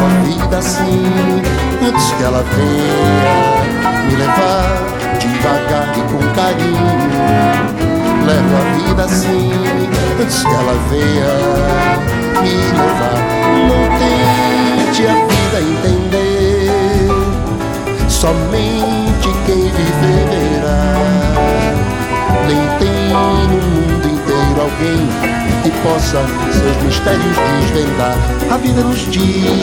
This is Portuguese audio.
Levo a vida assim, antes que ela venha me levar devagar e com carinho. Levo a vida assim, antes que ela venha me levar. Não tente a vida entender, somente quem viver verá. Nem tem no mundo inteiro alguém que possa seus mistérios desvendar. A vida nos diz